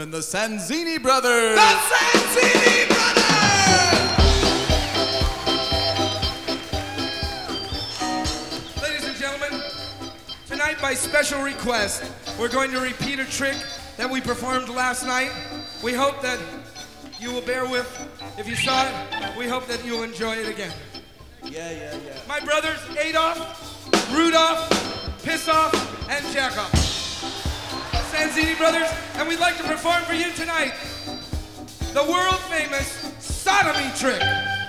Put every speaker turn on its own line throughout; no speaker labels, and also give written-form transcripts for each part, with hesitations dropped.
And the Sanzini Brothers!
The Sanzini Brothers! Ladies and gentlemen, tonight by special request, we're going to repeat a trick that we performed last night. We hope that you will bear with. If you saw it, we hope that you'll enjoy it again.
Yeah.
My brothers, Adolf, Rudolph, Pissoff, and Jackoff. Sanzini Brothers, and we'd like to perform for you tonight the world-famous sodomy trick.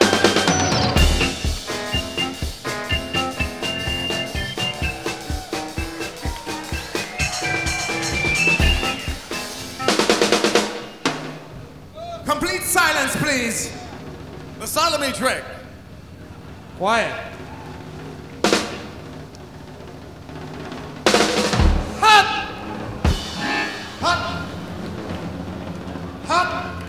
Complete silence, please. The sodomy trick.
Quiet.
Hop! Hop! Hop!